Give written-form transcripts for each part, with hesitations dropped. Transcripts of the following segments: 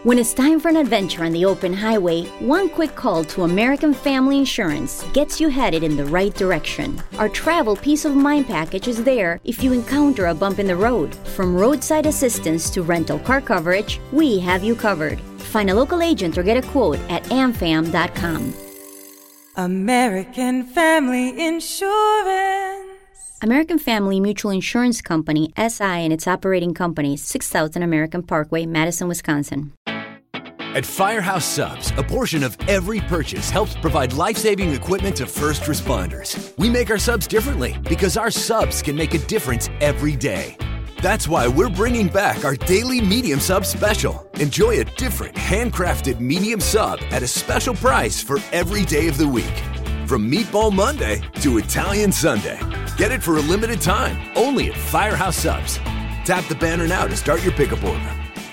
When it's time for an adventure on the open highway, one quick call to American Family Insurance gets you headed in the right direction. Our travel peace of mind package is there if you encounter a bump in the road. From roadside assistance to rental car coverage, we have you covered. Find a local agent or get a quote at amfam.com. American Family Insurance. American Family Mutual Insurance Company, SI, and its operating companies, 6000 American Parkway, Madison, Wisconsin. At Firehouse Subs, a portion of every purchase helps provide life-saving equipment to first responders. We make our subs differently because our subs can make a difference every day. That's why we're bringing back our daily medium sub special. Enjoy a different handcrafted medium sub at a special price for every day of the week. From Meatball Monday to Italian Sunday. Get it for a limited time, only at Firehouse Subs. Tap the banner now to start your pickup order.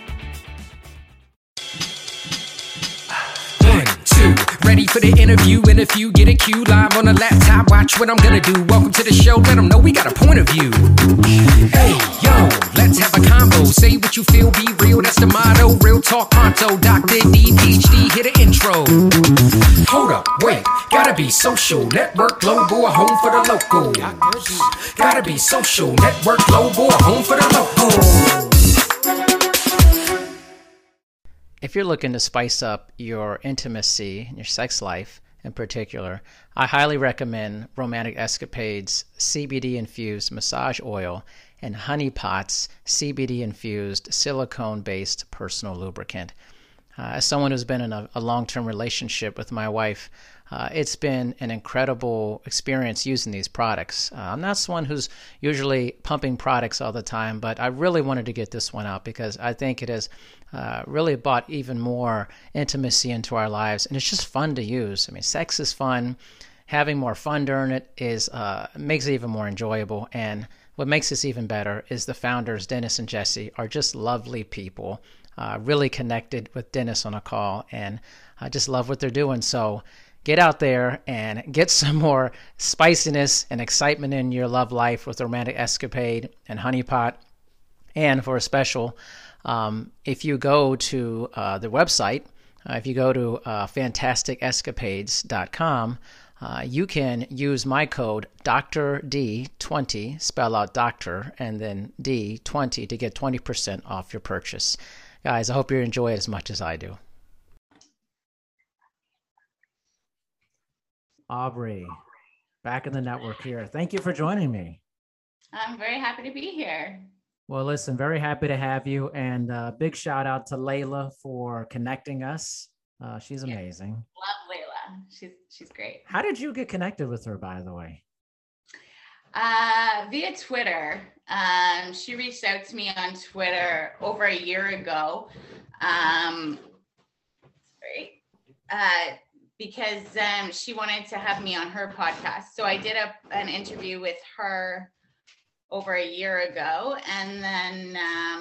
1, 2, ready for the interview. In a few, get a cue live on the laptop. Watch what I'm gonna do. Welcome to the show. Let them know we got a point of view. Hey, yo, let's have a combo. Say what you feel, be real. That's the motto. Real talk, pronto. Dr. D, PhD, hit an intro. Hold up, wait. Gotta be social, network, global, a home for the local. Gotta be social, network, global, a home for the local. If you're looking to spice up your intimacy and your sex life in particular, I highly recommend Romantic Escapades CBD-infused massage oil and Honey Pot's CBD-infused silicone-based personal lubricant. As someone who's been in a long-term relationship with my wife, it's been an incredible experience using these products. I'm not someone who's usually pumping products all the time, but I really wanted to get this one out because I think it has really brought even more intimacy into our lives, and it's just fun to use. I mean, sex is fun. Having more fun during it is makes it even more enjoyable, and what makes this even better is the founders, Dennis and Jesse, are just lovely people. Really connected with Dennis on a call, and I just love what they're doing. So get out there and get some more spiciness and excitement in your love life with Romantic Escapade and Honey Pot. And for a special, if you go to the website, if you go to fantasticescapades.com, you can use my code DRD20, spell out doctor, and then D20 to get 20% off your purchase. Guys, I hope you enjoy it as much as I do. Aubrey, back in the network here. Thank you for joining me. I'm very happy to be here. Well, listen, very happy to have you. And big shout out to Layla for connecting us. She's amazing. Love Layla. She's great. How did you get connected with her, by the way? Via Twitter. She reached out to me on Twitter over a year ago. Because she wanted to have me on her podcast. So I did an interview with her over a year ago. And then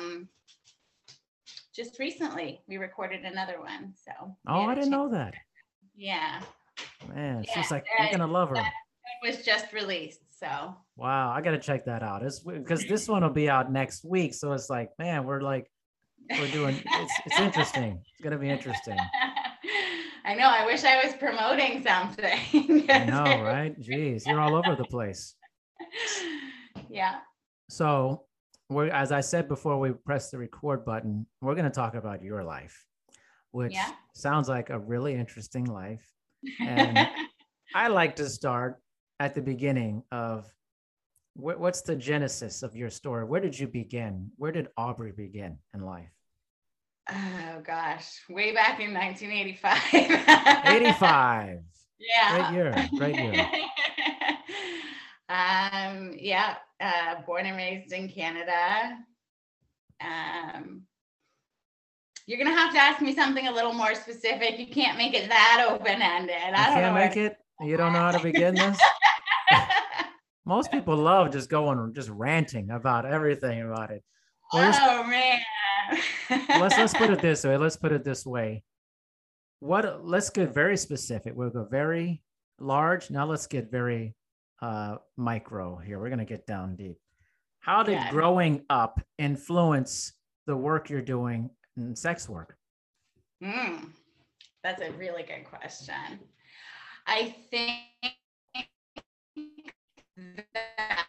just recently we recorded another one. So I didn't know that. Yeah. Man, she's like, you're going to love her. It was just released. So wow, I got to check that out. It's because this one will be out next week. So it's like, man, we're doing, it's interesting. It's going to be interesting. I know. I wish I was promoting something. I know, right? Jeez, you're all over the place. Yeah. So as I said before we press the record button, we're going to talk about your life, which sounds like a really interesting life. And I like to start at the beginning of what's the genesis of your story? Where did you begin? Where did Aubrey begin in life? Oh gosh, way back in 1985. 85. Yeah. Great year. Born and raised in Canada. You're gonna have to ask me something a little more specific. You can't make it that open-ended. I don't know. You don't know how to begin this? Most people love just ranting about everything about it. Well, man. let's put it this way. Let's get very specific. We'll go very large. Now let's get very micro here. We're going to get down deep. How did growing up influence the work you're doing in sex work? That's a really good question. I think that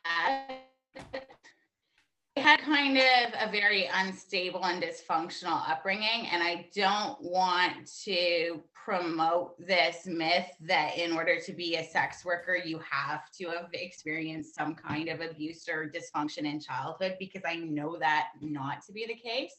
I had kind of a very unstable and dysfunctional upbringing, and I don't want to promote this myth that in order to be a sex worker, you have to have experienced some kind of abuse or dysfunction in childhood, because I know that not to be the case.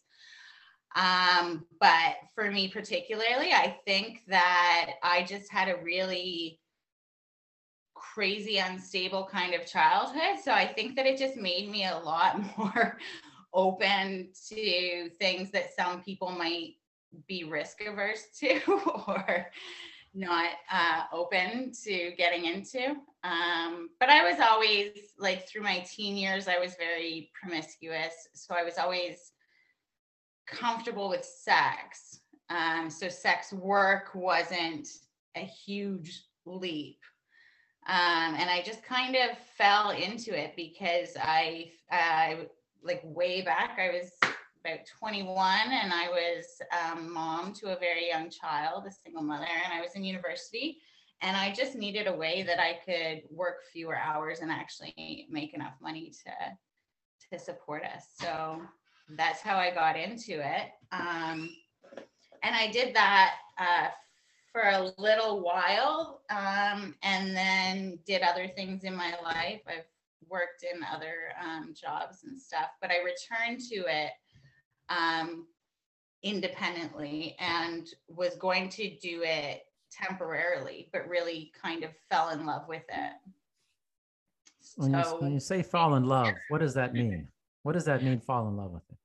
But for me particularly, I think that I just had a really crazy, unstable kind of childhood. So I think that it just made me a lot more open to things that some people might be risk averse to or not open to getting into. But I was always, like, through my teen years, I was very promiscuous. So I was always comfortable with sex. So sex work wasn't a huge leap. And I just kind of fell into it because I like way back, I was about 21 and I was mom to a very young child, a single mother, and I was in university, and I just needed a way that I could work fewer hours and actually make enough money to support us. So that's how I got into it. And I did that for a little while, and then did other things in my life. I've worked in other jobs and stuff, but I returned to it independently and was going to do it temporarily, but really kind of fell in love with it. When you say fall in love, what does that mean? What does that mean, fall in love with it?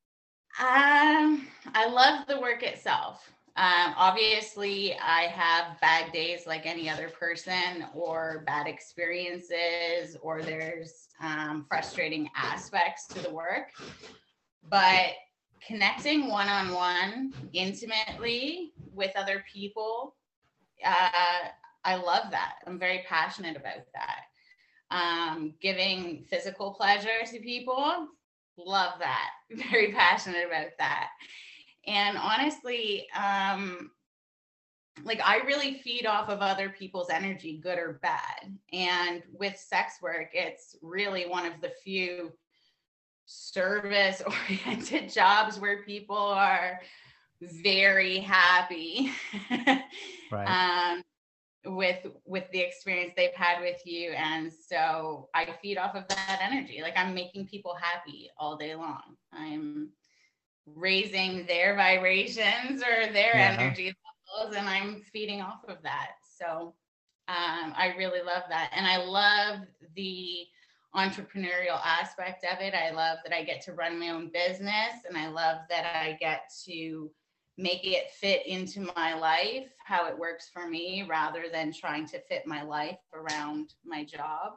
I love the work itself. Obviously, I have bad days like any other person, or bad experiences, or there's frustrating aspects to the work. But connecting one-on-one intimately with other people, I love that. I'm very passionate about that. Giving physical pleasure to people, love that. Very passionate about that. And honestly, like, I really feed off of other people's energy, good or bad. And with sex work, it's really one of the few service-oriented jobs where people are very happy Right. With the experience they've had with you. And so I feed off of that energy. Like, I'm making people happy all day long. I'm raising their vibrations or their energy levels, and I'm feeding off of that. So I really love that. And I love the entrepreneurial aspect of it. I love that I get to run my own business, and I love that I get to make it fit into my life, how it works for me, rather than trying to fit my life around my job.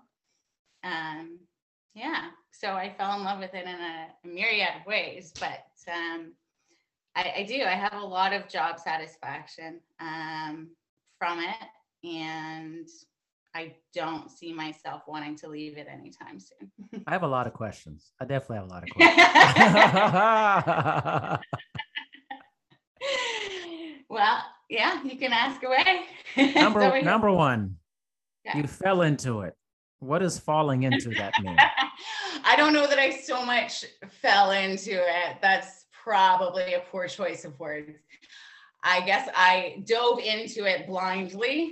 Yeah, so I fell in love with it in a myriad of ways, but I do. I have a lot of job satisfaction from it, and I don't see myself wanting to leave it anytime soon. I have a lot of questions. I definitely have a lot of questions. Well, yeah, you can ask away. Number one, yeah. You fell into it. What does falling into that mean? I don't know that I so much fell into it. That's probably a poor choice of words. I guess I dove into it blindly,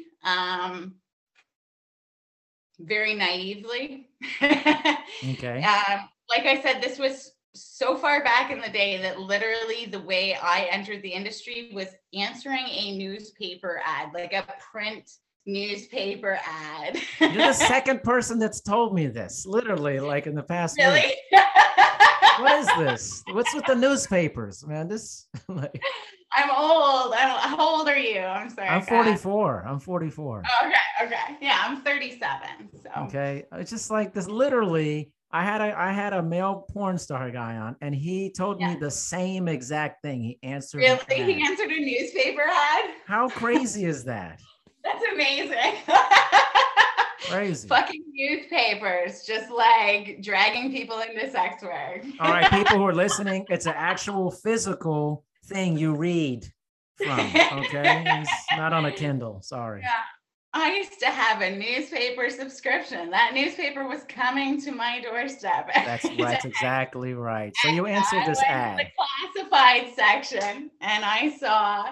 very naively. Okay. Like I said, this was so far back in the day that literally the way I entered the industry was answering a newspaper ad, like a print newspaper ad. You're the second person that's told me this, literally, like in the past Really? week. What is this? What's with the newspapers, man? This, like, I'm old. How old are you? I'm sorry. I'm 44. I'm 44. Okay. Yeah, I'm 37. So. Okay. It's just like this. Literally, I had a male porn star guy on, and he told me the same exact thing. He answered. Really? He answered a newspaper ad? How crazy is that? That's amazing. Crazy. Fucking newspapers, just like dragging people into sex work. All right, people who are listening, it's an actual physical thing you read from. Okay, it's not on a Kindle. Sorry. Yeah. I used to have a newspaper subscription. That newspaper was coming to my doorstep. That's exactly right. So you answered this ad. The classified section, and I saw,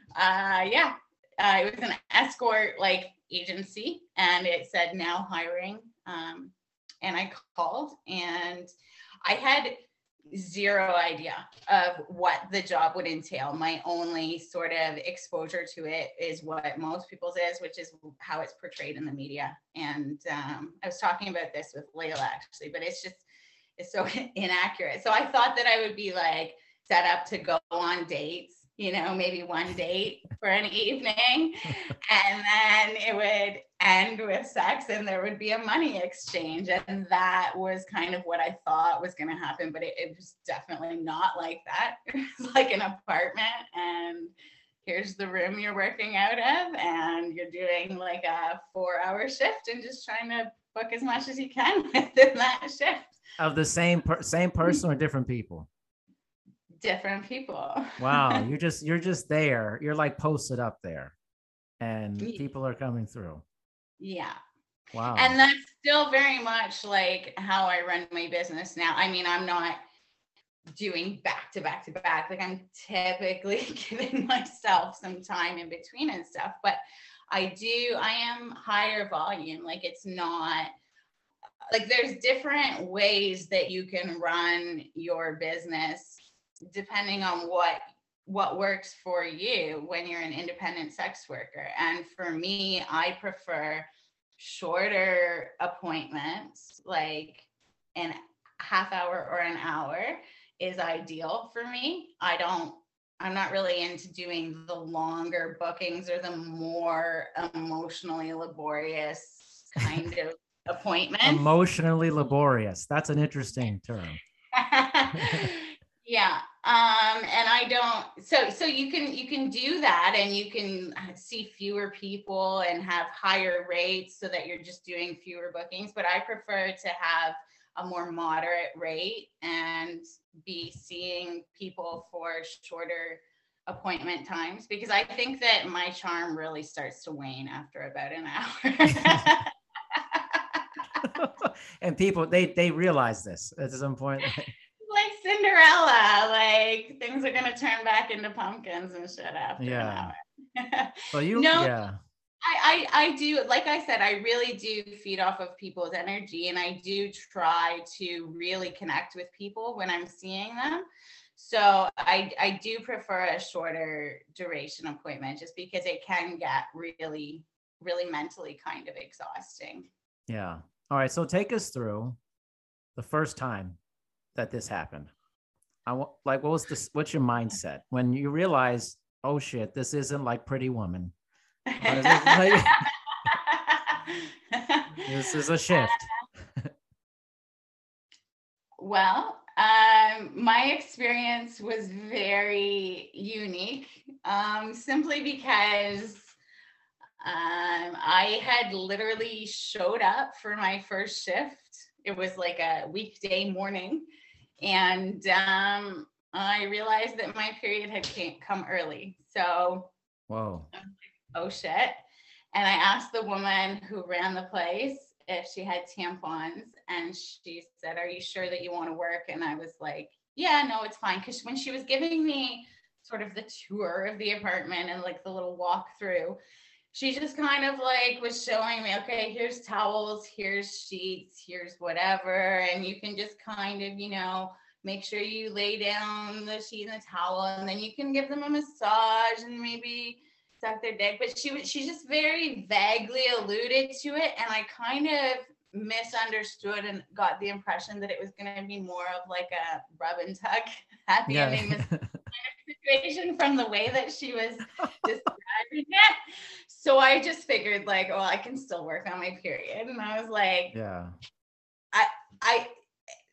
it was an escort like agency, and it said now hiring. And I called, and I had zero idea of what the job would entail. My only sort of exposure to it is what most people's is, which is how it's portrayed in the media. And I was talking about this with Layla actually, but it's so inaccurate. So I thought that I would be like set up to go on dates, maybe one date for an evening, and then it would end with sex and there would be a money exchange. And that was kind of what I thought was going to happen, but it was definitely not like that. It was like an apartment, and here's the room you're working out of, and you're doing like a 4-hour shift and just trying to book as much as you can within that shift. Of the same person or different people? Different people. Wow, you're just there. You're like posted up there, and people are coming through. Yeah. Wow. And that's still very much like how I run my business now. I mean, I'm not doing back to back to back. Like, I'm typically giving myself some time in between and stuff, but I am higher volume. Like, it's not like there's different ways that you can run your business depending on what works for you when you're an independent sex worker. And for me, I prefer shorter appointments, like an half hour or an hour is ideal for me. I'm not really into doing the longer bookings or the more emotionally laborious kind of appointments. Emotionally laborious. That's an interesting term. Yeah. And I don't, so you can do that, and you can see fewer people and have higher rates so that you're just doing fewer bookings. But I prefer to have a more moderate rate and be seeing people for shorter appointment times, because I think that my charm really starts to wane after about an hour. And people, they realize this at some point. Like Cinderella, like things are going to turn back into pumpkins and shit after an hour. Well, I do, like I said, I really do feed off of people's energy, and I do try to really connect with people when I'm seeing them. So I do prefer a shorter duration appointment, just because it can get really, really mentally kind of exhausting. Yeah. All right. So take us through the first time that this happened. What's your mindset when you realize, oh shit, this isn't like Pretty Woman? This is a shift. Well, my experience was very unique, simply because I had literally showed up for my first shift. It was like a weekday morning, and I realized that my period had come early. So, whoa. Oh shit. And I asked the woman who ran the place if she had tampons, and she said, "Are you sure that you want to work?" And I was like, "Yeah, no, it's fine." Because when she was giving me sort of the tour of the apartment and like the little walkthrough, she just kind of like was showing me, okay, here's towels, here's sheets, here's whatever. And you can just kind of, make sure you lay down the sheet and the towel, and then you can give them a massage and maybe suck their dick. But she just very vaguely alluded to it, and I kind of misunderstood and got the impression that it was going to be more of like a rub and tug happy ending situation from the way that she was describing it. So I just figured like, oh, I can still work on my period. And I was like, yeah,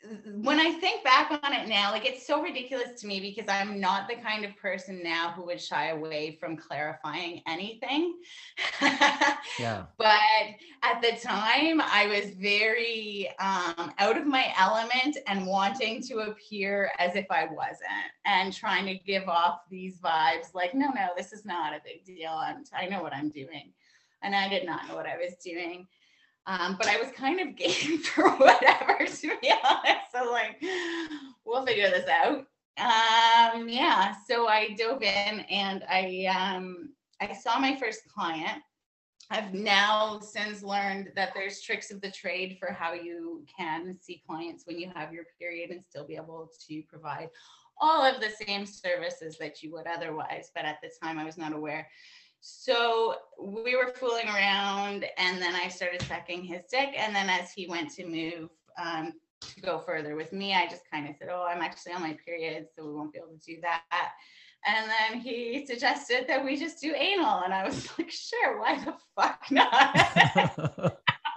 when I think back on it now, like it's so ridiculous to me because I'm not the kind of person now who would shy away from clarifying anything. Yeah. But at the time, I was very out of my element and wanting to appear as if I wasn't, and trying to give off these vibes like, no, this is not a big deal. I know what I'm doing. And I did not know what I was doing. But I was kind of game for whatever, to be honest. So like, we'll figure this out. Yeah, so I dove in and I saw my first client. I've now since learned that there's tricks of the trade for how you can see clients when you have your period and still be able to provide all of the same services that you would otherwise. But at the time, I was not aware. So we were fooling around, and then I started sucking his dick. And then as he went to move to go further with me, I just kind of said, oh, I'm actually on my period, so we won't be able to do that. And then he suggested that we just do anal. And I was like, sure, why the fuck not?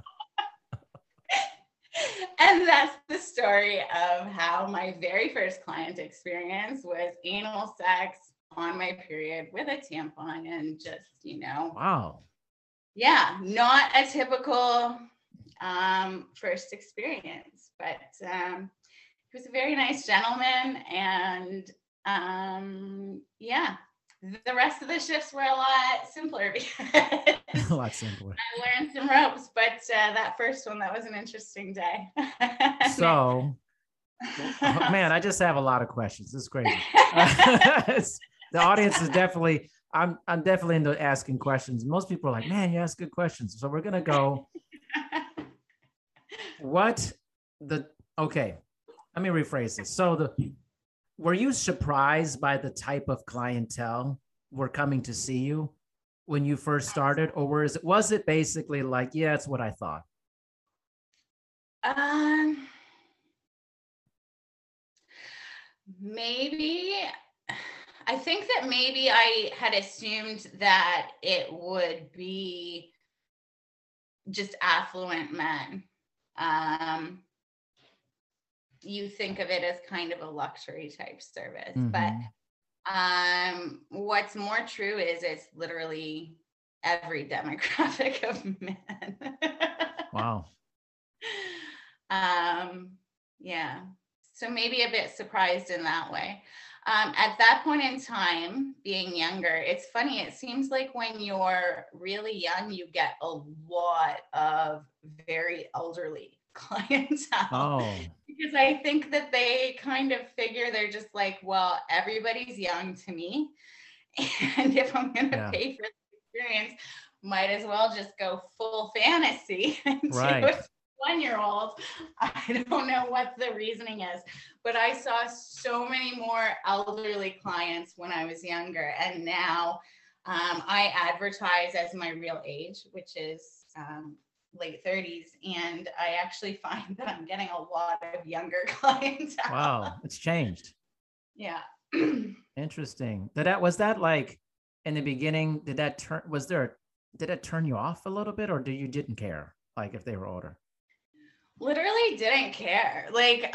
And that's the story of how my very first client experience was anal sex on my period with a tampon, and just, Wow. Yeah, not a typical first experience, but he was a very nice gentleman, and yeah, the rest of the shifts were a lot simpler because A lot simpler. I learned some ropes, but that first one, that was an interesting day. So, man, I just have a lot of questions. This is crazy. The audience is definitely, I'm definitely into asking questions. Most people are like, man, you ask good questions. So we're going to go, okay, let me rephrase this. So were you surprised by the type of clientele were coming to see you when you first started? Or was it basically like, yeah, it's what I thought? Maybe. I think that maybe I had assumed that it would be just affluent men. You think of it as kind of a luxury type service, but what's more true is it's literally every demographic of men. Wow. Yeah. So maybe a bit surprised in that way. At that point in time, being younger, it's funny. It seems like when you're really young, you get a lot of very elderly clientele. Oh. Because I think that they kind of figure they're just like, well, everybody's young to me. And if I'm going to pay for the experience, might as well just go full fantasy and do it. 1-year-old. I don't know what the reasoning is, but I saw so many more elderly clients when I was younger, and now I advertise as my real age, which is late 30s, and I actually find that I'm getting a lot of younger clientele. Wow, it's changed. Yeah. Interesting. Was that like in the beginning? Did that turn you off a little bit, or you didn't care, like if they were older? Literally didn't care. Like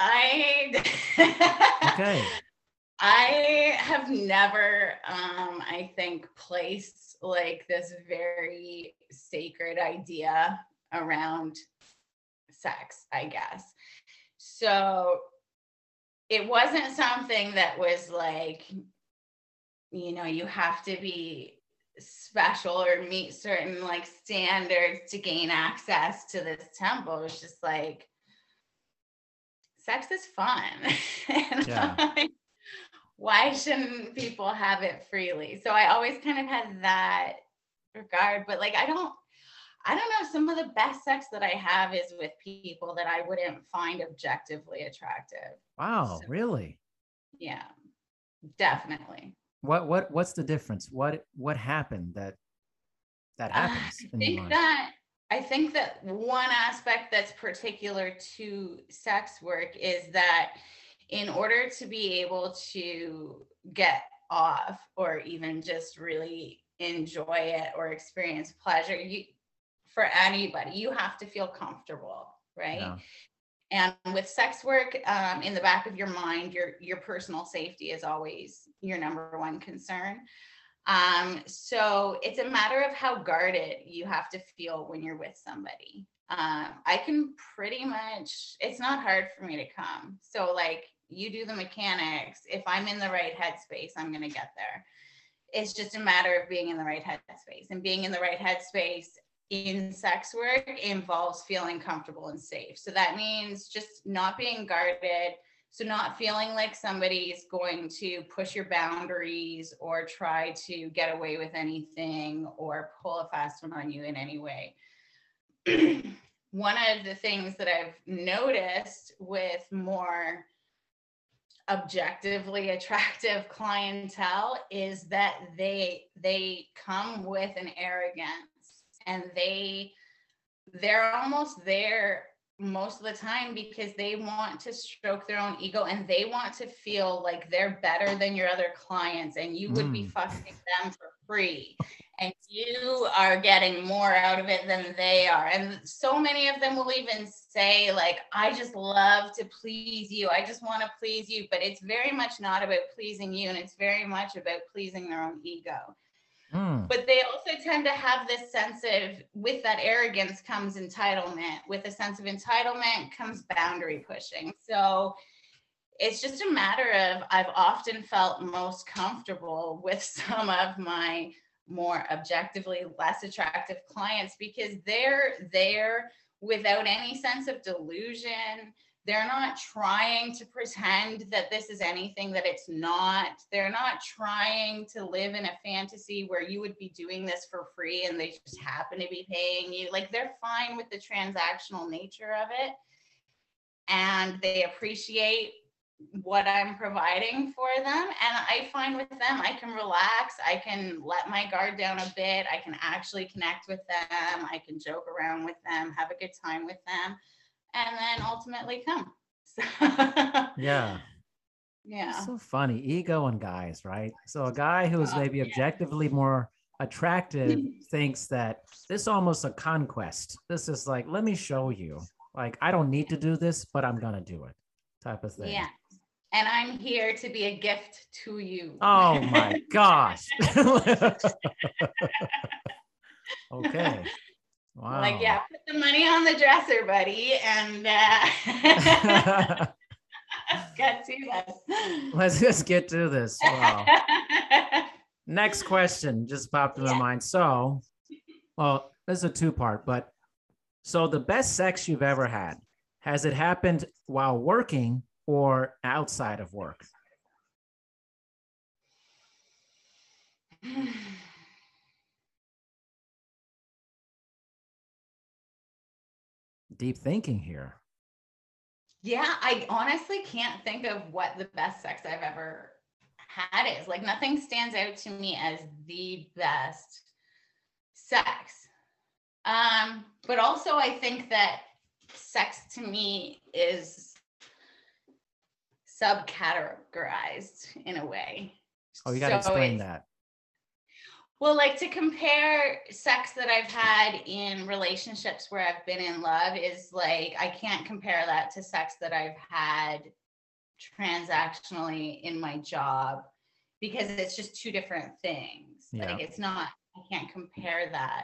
Okay. I have never, I think, placed like this very sacred idea around sex, I guess. So it wasn't something that was like, you have to be special or meet certain like standards to gain access to this temple. It was just like, sex is fun. And why shouldn't people have it freely? So I always kind of had that regard, but like I don't know, some of the best sex that I have is with people that I wouldn't find objectively attractive. Wow, so, really? Yeah, definitely. What's the difference? What happened that happens? I think that one aspect that's particular to sex work is that in order to be able to get off or even just really enjoy it or experience pleasure, for anybody, you have to feel comfortable, right? Yeah. And with sex work, in the back of your mind, your personal safety is always your number one concern. So it's a matter of how guarded you have to feel when you're with somebody. I can pretty much, it's not hard for me to come. So like, you do the mechanics. If I'm in the right headspace, I'm going to get there. It's just a matter of being in the right headspace, and being in the right headspace in sex work involves feeling comfortable and safe. So that means just not being guarded. So not feeling like somebody's going to push your boundaries or try to get away with anything or pull a fast one on you in any way. One of the things that I've noticed with more objectively attractive clientele is that they come with an arrogance, and they're almost there most of the time because they want to stroke their own ego, and they want to feel like they're better than your other clients, and you would be fucking them for free, and you are getting more out of it than they are. And so many of them will even say like, I just love to please you, I just want to please you. But it's very much not about pleasing you, and it's very much about pleasing their own ego. But they also tend to have this sense of, with that arrogance comes entitlement. With a sense of entitlement comes boundary pushing. So it's just a matter of, I've often felt most comfortable with some of my more objectively less attractive clients because they're there without any sense of delusion. They're not trying to pretend that this is anything that it's not. They're not trying to live in a fantasy where you would be doing this for free and they just happen to be paying you. Like, they're fine with the transactional nature of it, and they appreciate what I'm providing for them. And I find with them, I can relax. I can let my guard down a bit. I can actually connect with them. I can joke around with them, have a good time with them, and then ultimately come. So, Yeah. Yeah. It's so funny. Ego and guys, right? So a guy who's maybe objectively more attractive thinks that this is almost a conquest. This is like, let me show you. Like, I don't need to do this, but I'm going to do it type of thing. Yeah. And I'm here to be a gift to you. Oh my gosh. Okay. Wow. Like, yeah, put the money on the dresser, buddy. And get to this. Let's just get to this. Wow. Next question just popped in my mind. So, well, this is a two-part, but so the best sex you've ever had, has it happened while working or outside of work? Deep thinking here. Yeah, I honestly can't think of what the best sex I've ever had is. Like, nothing stands out to me as the best sex. But also I think that sex to me is subcategorized in a way. Oh, you got to explain that. Well, like, to compare sex that I've had in relationships where I've been in love is like, I can't compare that to sex that I've had transactionally in my job, because it's just two different things. Yeah. Like, it's not, I can't compare that.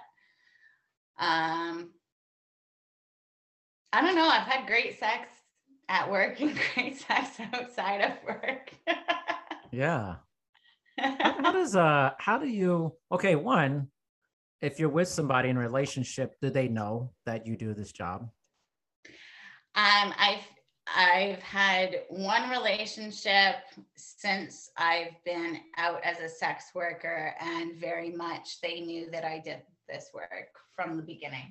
I don't know. I've had great sex at work and great sex outside of work. Yeah. How do you, okay, one, if you're with somebody in a relationship, do they know that you do this job? I've had one relationship since I've been out as a sex worker, and very much they knew that I did this work from the beginning.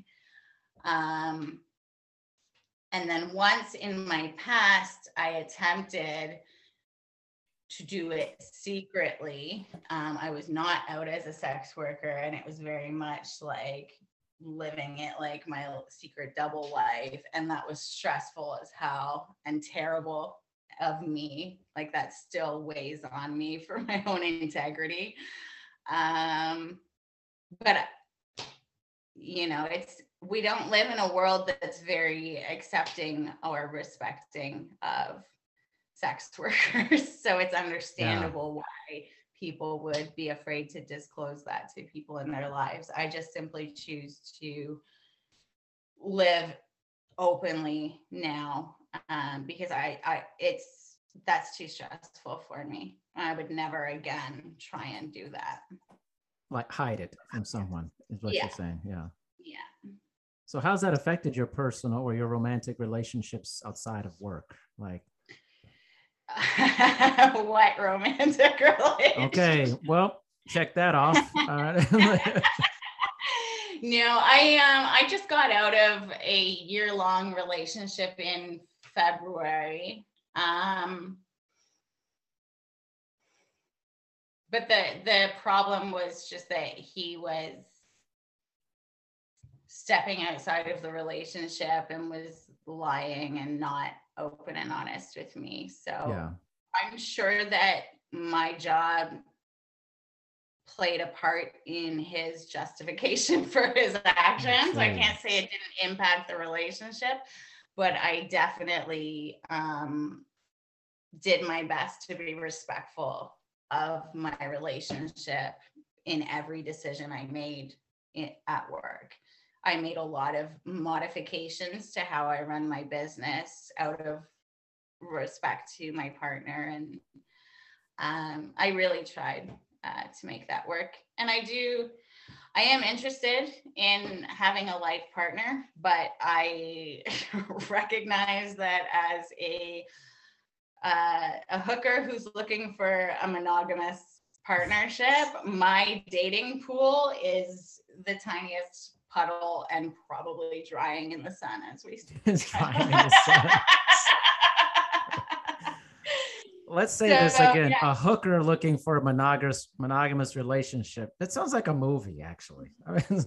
And then once in my past, I attempted to do it secretly. I was not out as a sex worker, and it was very much like living it like my secret double life. And that was stressful as hell and terrible of me. Like, that still weighs on me for my own integrity. But, you know, it's we don't live in a world that's very accepting or respecting of sex workers. So it's understandable why people would be afraid to disclose that to people in their lives. I just simply choose to live openly now, because that's too stressful for me. I would never again try and do that. Like hide it from someone is what you're saying. Yeah. Yeah. So how's that affected your personal or your romantic relationships outside of work? Like, what romantic relationship? okay, well, check that off. All right. No, I just got out of a year-long relationship in February. But the problem was just that he was stepping outside of the relationship and was lying and not open and honest with me. So yeah. I'm sure that my job played a part in his justification for his actions. Sure. I can't say it didn't impact the relationship, but I definitely did my best to be respectful of my relationship in every decision I made at work. I made a lot of modifications to how I run my business out of respect to my partner. And I really tried to make that work. And I am interested in having a life partner, but I recognize that as a hooker who's looking for a monogamous partnership, my dating pool is the tiniest puddle and probably drying in the sun as we speak. Let's say this again. Yeah. A hooker looking for a monogamous relationship. That sounds like a movie, actually. I mean,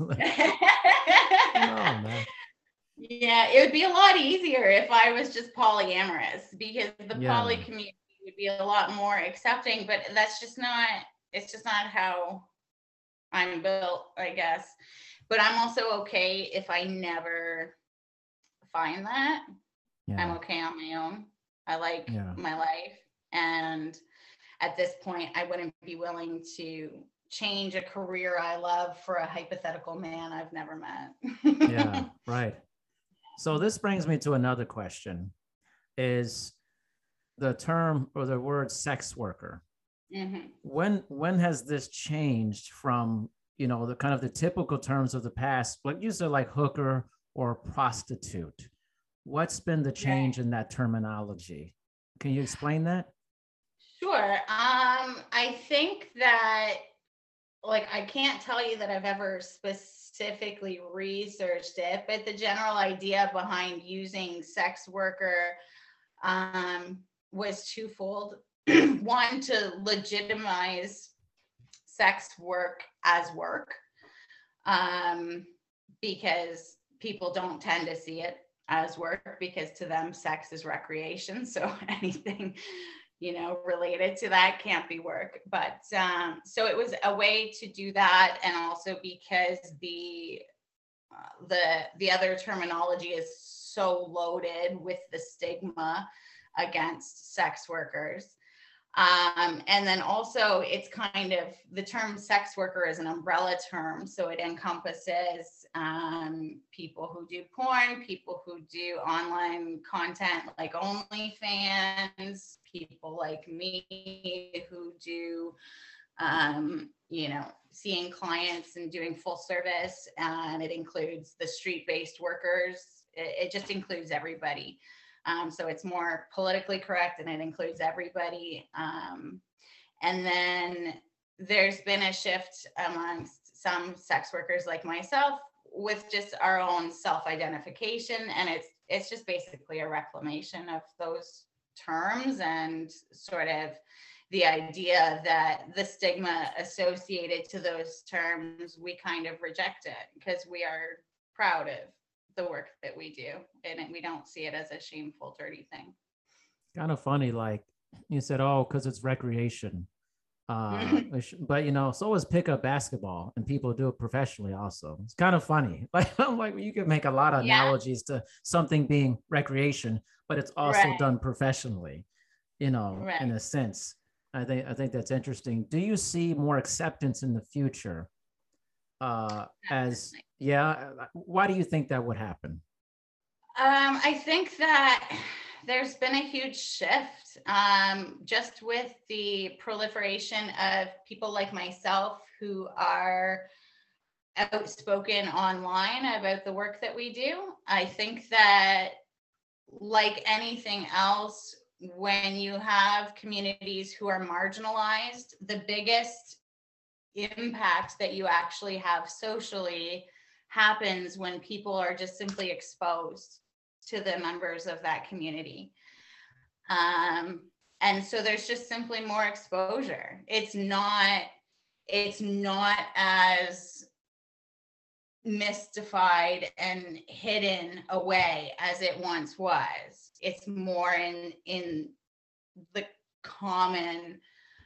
man. Yeah, it would be a lot easier if I was just polyamorous, because the poly community would be a lot more accepting, but it's just not how I'm built, I guess. But I'm also okay if I never find that. Yeah. I'm okay on my own. I like my life. And at this point, I wouldn't be willing to change a career I love for a hypothetical man I've never met. Yeah, right. So this brings me to another question. Is the term or the word sex worker, when has this changed from, the kind of the typical terms of the past, like you said, like hooker or prostitute? What's been the change in that terminology? Can you explain that? Sure. I think that, I can't tell you that I've ever specifically researched it, but the general idea behind using sex worker was twofold. One, to legitimize sex work as work, because people don't tend to see it as work, because to them sex is recreation. So anything related to that can't be work. But so it was a way to do that, and also because the other terminology is so loaded with the stigma against sex workers. And then also it's kind of, the term sex worker is an umbrella term. So it encompasses people who do porn, people who do online content like OnlyFans, people like me who do, seeing clients and doing full service. And it includes the street-based workers. It just includes everybody. So it's more politically correct, and it includes everybody. And then there's been a shift amongst some sex workers like myself with just our own self-identification. And it's just basically a reclamation of those terms, and sort of the idea that the stigma associated to those terms, we kind of reject it because we are proud of the work that we do, and we don't see it as a shameful, dirty thing. Kind of funny, like you said, because it's recreation. But so is pickup basketball, and people do it professionally also. It's kind of funny. Like I'm like, you could make a lot of analogies to something being recreation, but it's also done professionally, in a sense. I think that's interesting. Do you see more acceptance in the future? Why do you think that would happen? I think that there's been a huge shift just with the proliferation of people like myself who are outspoken online about the work that we do. I think that, like anything else, when you have communities who are marginalized, the biggest impact that you actually have socially happens when people are just simply exposed to the members of that community. And so there's just simply more exposure. It's not as mystified and hidden away as it once was. It's more in the common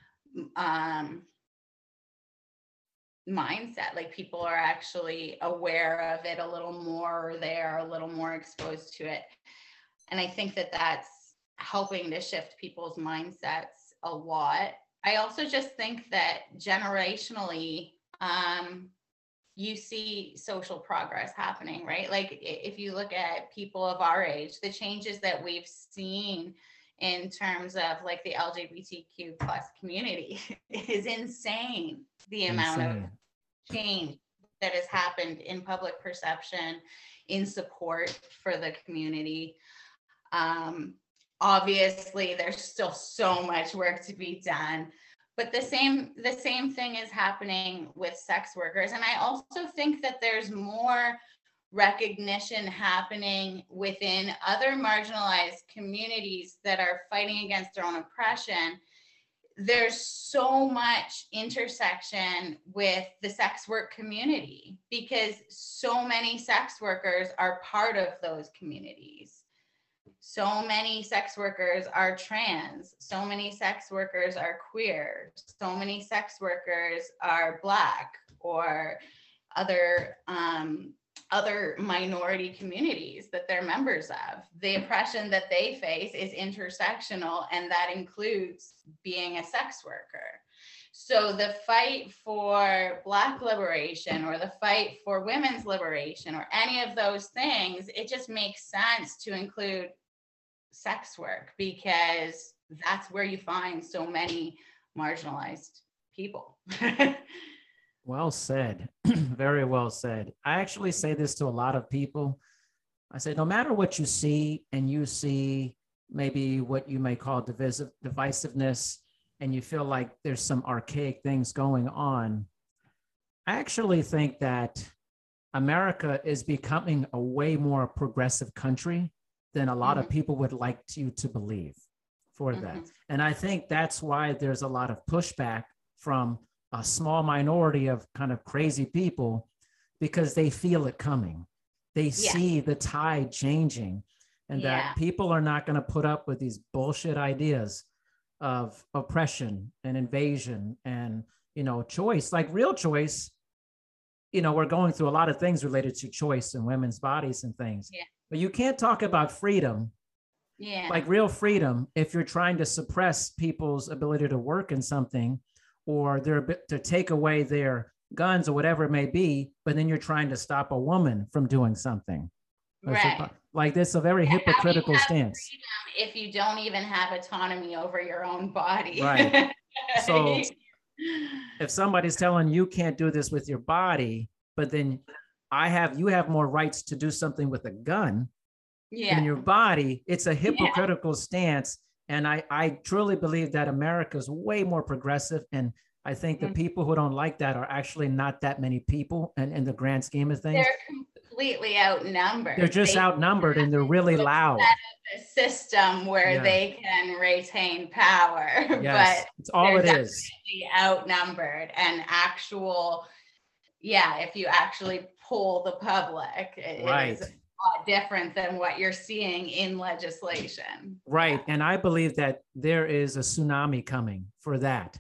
mindset. Like, people are actually aware of it a little more, or they are a little more exposed to it. And I think that that's helping to shift people's mindsets a lot. I also just think that generationally, you see social progress happening, right? Like, if you look at people of our age, the changes that we've seen in terms of like the LGBTQ plus community is insane. The amount of change that has happened in public perception, in support for the community. Obviously, there's still so much work to be done, but the same thing is happening with sex workers. And I also think that there's more recognition happening within other marginalized communities that are fighting against their own oppression. There's so much intersection with the sex work community because so many sex workers are part of those communities. So many sex workers are trans, so many sex workers are queer, so many sex workers are Black or other minority communities that they're members of. The oppression that they face is intersectional, and that includes being a sex worker. So the fight for Black liberation or the fight for women's liberation or any of those things, it just makes sense to include sex work because that's where you find so many marginalized people. Well said. Very well said. I actually say this to a lot of people. I say, no matter what you see, and you see maybe what you may call divisiveness, and you feel like there's some archaic things going on, I actually think that America is becoming a way more progressive country than a lot of people would like you to believe for that. And I think that's why there's a lot of pushback from a small minority of kind of crazy people, because they feel it coming. They see the tide changing, and that people are not going to put up with these bullshit ideas of oppression and invasion and, choice, like real choice. We're going through a lot of things related to choice in women's bodies and things. But you can't talk about freedom, like real freedom, if you're trying to suppress people's ability to work in something, or to take away their guns or whatever it may be, but then you're trying to stop a woman from doing something. Right. Like this, a very hypocritical stance. If you don't even have autonomy over your own body. Right. So if somebody's telling you can't do this with your body, but then you have more rights to do something with a gun in your body, it's a hypocritical stance. And I truly believe that America is way more progressive. And I think the people who don't like that are actually not that many people. And in the grand scheme of things, they're completely outnumbered. They're just outnumbered, and they're really loud. A system where they can retain power, but it's all it is. Outnumbered and actual. If you actually poll the public, it is a lot different than what you're seeing in legislation. Right. And I believe that there is a tsunami coming for that.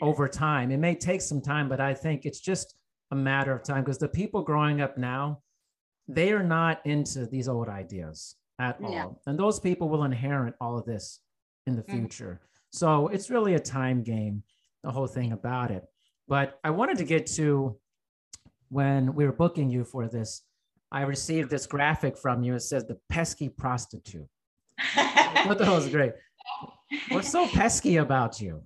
over time. It may take some time, but I think it's just a matter of time because the people growing up now, they are not into these old ideas at all. And those people will inherit all of this in the future. So it's really a time game, the whole thing about it. But I wanted to get to when we were booking you for this, I received this graphic from you. It says the pesky prostitute. I thought that was great. What's so pesky about you?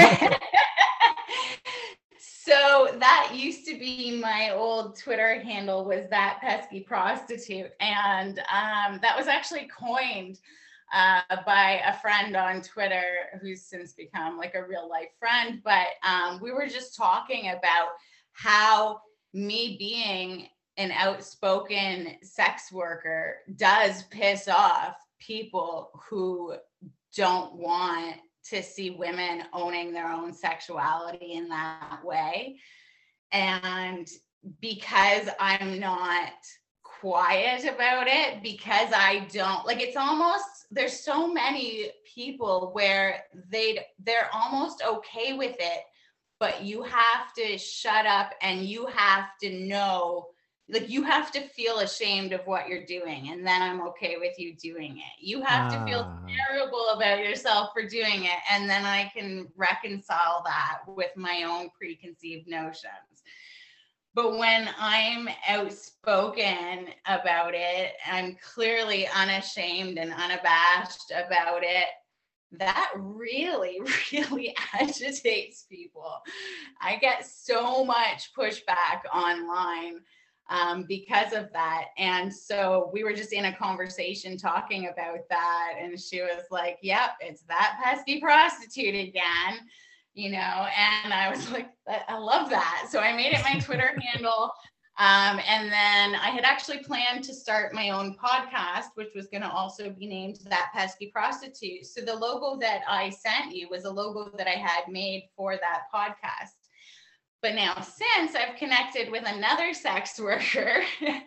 So that used to be my old Twitter handle, was that pesky prostitute. And that was actually coined by a friend on Twitter who's since become like a real life friend. But we were just talking about how me being an outspoken sex worker does piss off people who don't want to see women owning their own sexuality in that way. And because I'm not quiet about it, because I don't like, it's almost, there's so many people where they're almost okay with it, but you have to shut up and you have to know, like, you have to feel ashamed of what you're doing, and then I'm okay with you doing it. You have to feel terrible about yourself for doing it, and then I can reconcile that with my own preconceived notions. But when I'm outspoken about it, I'm clearly unashamed and unabashed about it, that really, really agitates people. I get so much pushback online because of that. And so we were just in a conversation talking about that. And she was like, yep, it's that pesky prostitute again, you know? And I was like, I love that. So I made it my Twitter handle. And then I had actually planned to start my own podcast, which was going to also be named That Pesky Prostitute. So the logo that I sent you was a logo that I had made for that podcast. But now, since I've connected with another sex worker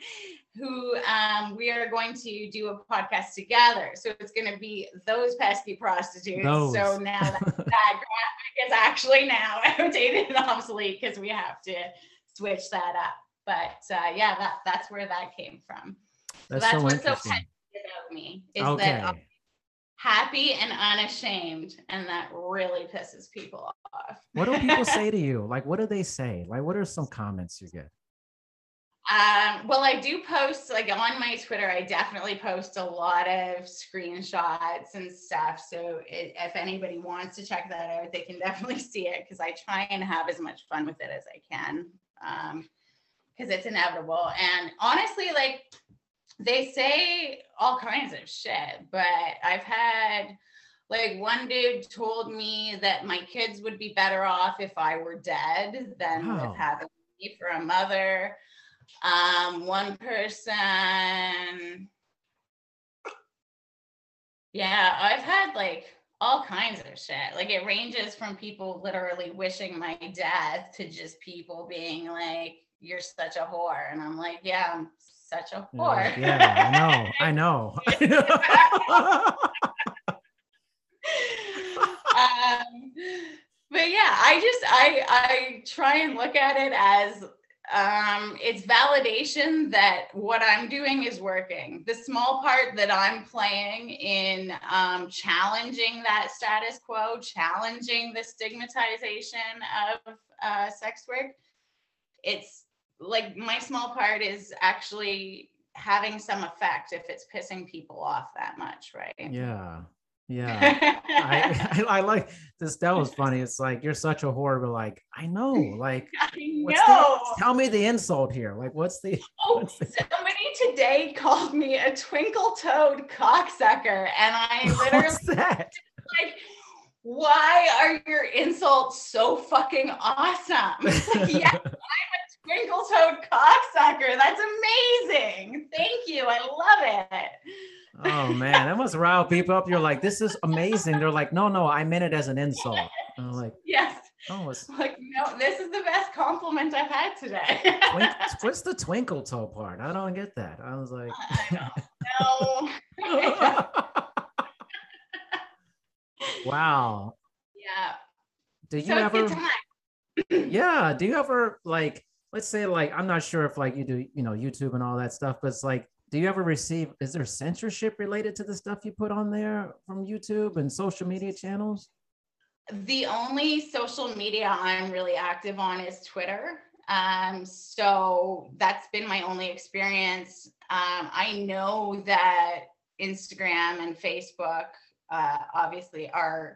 who we are going to do a podcast together. So it's going to be Those Pesky Prostitutes. So now that graphic is actually now outdated and obsolete because we have to switch that up. But yeah, that's where that came from. That's so what's so pesky about me, is that I'm happy and unashamed, and that really pisses people off. What do people say to you? Like, what do they say? Like, what are some comments you get? Well, I do post, like, on my Twitter, I definitely post a lot of screenshots and stuff. So if anybody wants to check that out, they can definitely see it, because I try and have as much fun with it as I can, because it's inevitable. And honestly, like, they say all kinds of shit, but I've had, like, one dude told me that my kids would be better off if I were dead than with having me for a mother. One person, yeah, I've had, like, all kinds of shit. Like, it ranges from people literally wishing my death to just people being like, you're such a whore. And I'm like, yeah, I'm such a whore. Yeah, I know. But yeah, I try and look at it as it's validation that what I'm doing is working. The small part that I'm playing in challenging that status quo, challenging the stigmatization of sex work, it's like my small part is actually having some effect if it's pissing people off that much, right? Yeah. I like this. That was funny. It's like, you're such a whore, but like, I know, like, tell me the insult here. Like, what's the somebody today called me a twinkle-toed cocksucker, and I literally what's that? Like, why are your insults so fucking awesome? Like, yeah, I'm a twinkle-toed cocksucker. That's amazing. Thank you. I love it. Oh man, that must rile people up. You're like, this is amazing. They're like, no, I meant it as an insult. And I'm like, yes. Oh, it's like, no, this is the best compliment I've had today. What's the twinkle toe part? I don't get that. I was like, no. Wow. Yeah. Do you So it's ever? good time. Yeah. Do you ever like? Let's say like I'm not sure if like you do, you know, YouTube and all that stuff, but it's like, do you ever receive? Is there censorship related to the stuff you put on there from YouTube and social media channels? The only social media I'm really active on is Twitter. So that's been my only experience. I know that Instagram and Facebook obviously are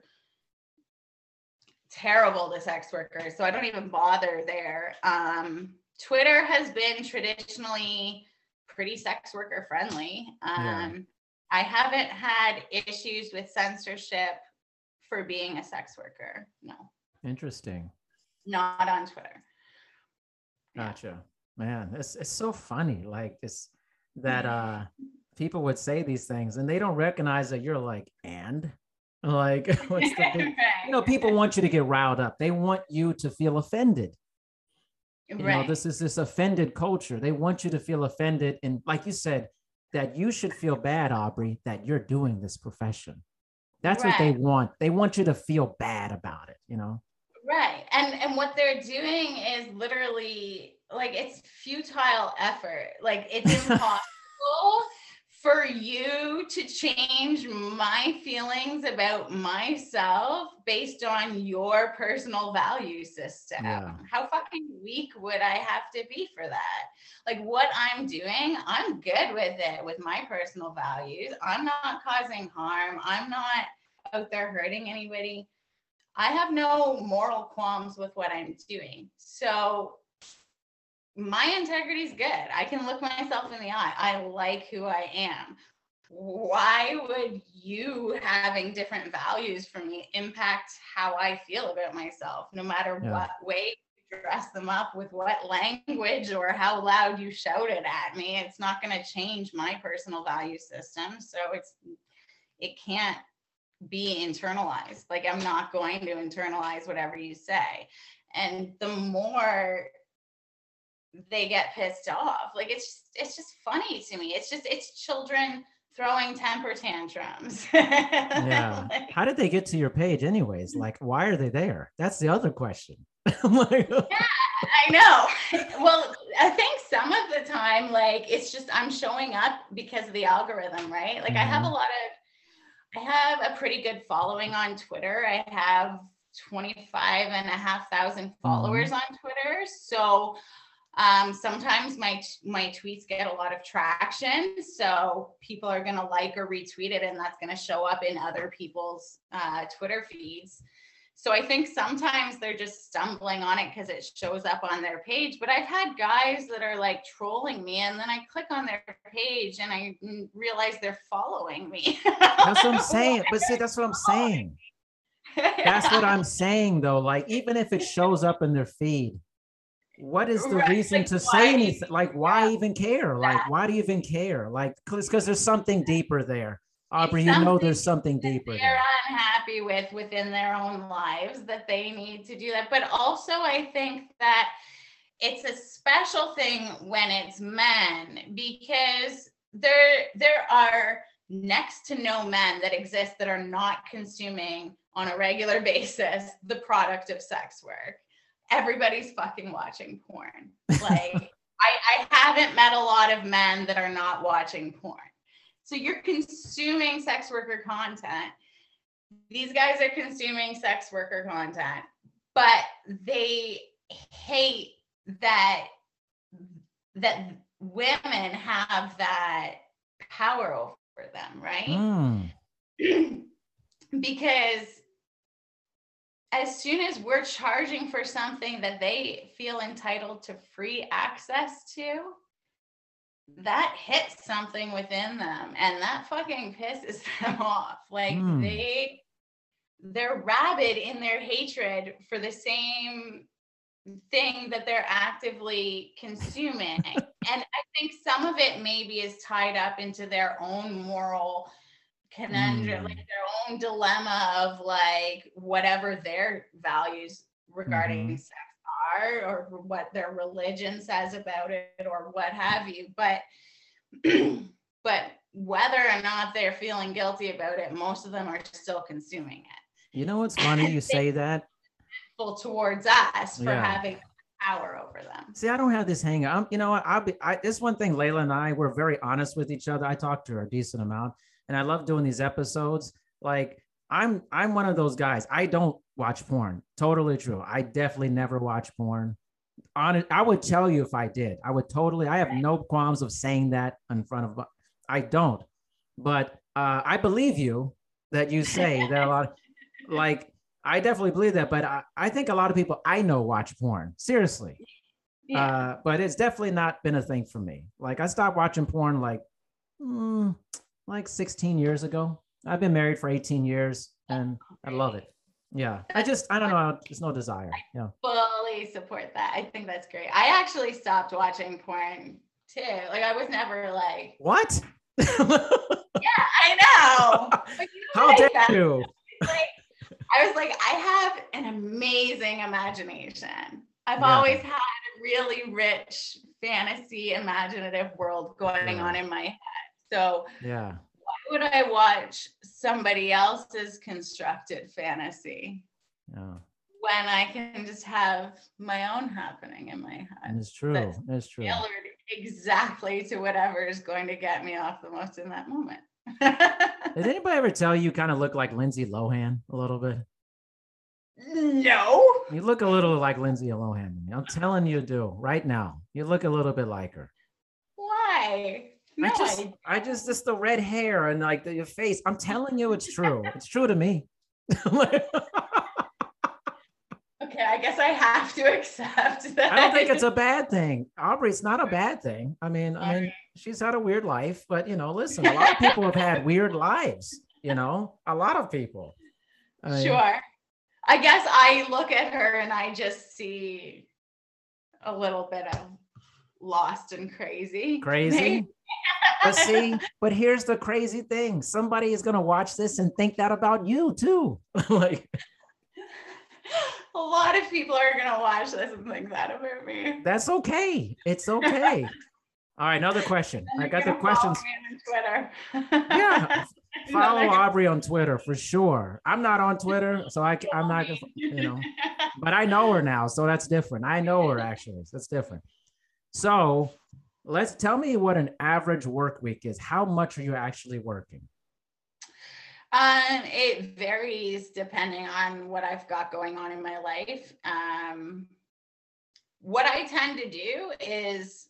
terrible to sex workers, so I don't even bother there. Twitter has been traditionally pretty sex worker friendly. I haven't had issues with censorship for being a sex worker. No. Interesting. Not on Twitter. Gotcha. Man, it's so funny. Like it's that people would say these things and they don't recognize that you're like, and like what's the big, you know, people want you to get riled up. They want you to feel offended. You know, this is this offended culture. They want you to feel offended. And like you said, that you should feel bad, Aubrey, that you're doing this profession. That's what they want. They want you to feel bad about it, you know? Right. And what they're doing is literally like, it's futile effort. Like it's impossible for you to change my feelings about myself based on your personal value system. Yeah. How fucking weak would I have to be for that? Like what I'm doing, I'm good with it, with my personal values. I'm not causing harm. I'm not out there hurting anybody. I have no moral qualms with what I'm doing. So my integrity is good. I can look myself in the eye. I like who I am. Why would you having different values for me impact how I feel about myself, no matter what way you dress them up, with what language or how loud you shout it at me? It's not going to change my personal value system. So it can't be internalized. Like I'm not going to internalize whatever you say. And the more they get pissed off, like it's just funny to me. It's children throwing temper tantrums. Yeah. Like, how did they get to your page anyways? Like, why are they there? That's the other question. Yeah, I know. Well, I think some of the time, like it's just I'm showing up because of the algorithm, right? Like I have a pretty good following on Twitter. I have 25,500 followers on Twitter. So sometimes my tweets get a lot of traction. So people are going to like or retweet it, and that's going to show up in other people's Twitter feeds. So I think sometimes they're just stumbling on it because it shows up on their page. But I've had guys that are like trolling me, and then I click on their page and I realize they're following me. That's what I'm saying. But see, that's what I'm saying. That's what I'm saying, though. Like, even if it shows up in their feed, what is the reason like, to say anything? Like, why even care? Like, why do you even care? Like, because there's something deeper there. Aubrey, you know there's something deeper there. They're unhappy with within their own lives that they need to do that. But also I think that it's a special thing when it's men, because there are next to no men that exist that are not consuming on a regular basis the product of sex work. Everybody's fucking watching porn. Like I haven't met a lot of men that are not watching porn. So you're consuming sex worker content. These guys are consuming sex worker content, but they hate that women have that power over them, right? Because as soon as we're charging for something that they feel entitled to free access to, that hits something within them, and that fucking pisses them off. Like they're rabid in their hatred for the same thing that they're actively consuming. And I think some of it maybe is tied up into their own moral conundrum, like their own dilemma of like whatever their values regarding sex are, or what their religion says about it, or what have you. But whether or not they're feeling guilty about it, most of them are still consuming it. You know what's funny? You say that. hateful towards us for Yeah. having power over them. See, I don't have this hang up. You know what? This one thing, Layla and I, we're very honest with each other. I talk to her a decent amount, and I love doing these episodes. Like, I'm one of those guys. I don't watch porn. Totally true. I definitely never watch porn. On it, I would tell you if I did. I have no qualms of saying that in front of, I don't. But I believe you that you say that a lot, like, I definitely believe that. But I think a lot of people I know watch porn. Seriously. Yeah. But it's definitely not been a thing for me. Like, I stopped watching porn like 16 years ago. I've been married for 18 years and I love it. Yeah. I don't know. There's no desire. Yeah. Fully support that. I think that's great. I actually stopped watching porn too. Like, I was never like, What? yeah, I know. But you know How what I dare found? you? I was like, I have an amazing imagination. I've Yeah. always had a really rich fantasy imaginative world going Yeah. on in my head. So Yeah. why would I watch somebody else's constructed fantasy Yeah. when I can just have my own happening in my head? It's true. That's It's true. tailored exactly to whatever is going to get me off the most in that moment. Did anybody ever tell you kind of look like Lindsay Lohan a little bit? No. You look a little like Lindsay Lohan to me. I'm telling you, do right now. You look a little bit like her. Why? No, I just the red hair and like your face. I'm telling you, it's true. It's true to me. Okay, I guess I have to accept that. I don't think it's a bad thing. Aubrey, it's not a bad thing. I mean, she's had a weird life, but listen, a lot of people have had weird lives, a lot of people. I mean, Sure. I guess I look at her and I just see a little bit of lost and crazy. Crazy. But here's the crazy thing. Somebody is going to watch this and think that about you too. Like, a lot of people are going to watch this and think that about me. that's okay. It's okay. All right, another question. I got the questions. Twitter. Yeah. Follow Aubrey on Twitter for sure. I'm not on Twitter, so I'm not, but I know her now, so that's different. I know her actually. So that's different. So tell me what an average work week is. How much are you actually working? It varies depending on what I've got going on in my life. What I tend to do is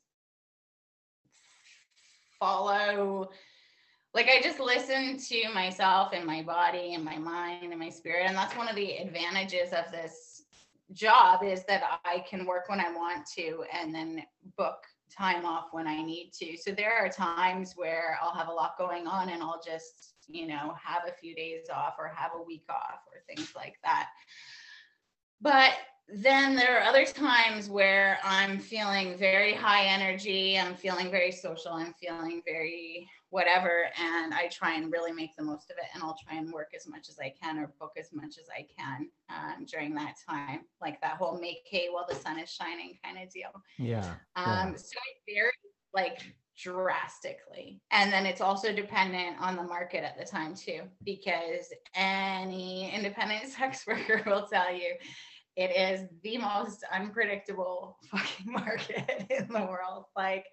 follow, like, I just listen to myself and my body and my mind and my spirit. And that's one of the advantages of this job, is that I can work when I want to and then book time off when I need to. So there are times where I'll have a lot going on and I'll just, have a few days off or have a week off or things like that. But then there are other times where I'm feeling very high energy, I'm feeling very social, I'm feeling very whatever, and I try and really make the most of it, and I'll try and work as much as I can or book as much as I can during that time, like that whole make hay while the sun is shining kind of deal. Yeah. So it varies like drastically. And then it's also dependent on the market at the time too, because any independent sex worker will tell you it is the most unpredictable fucking market in the world. Like,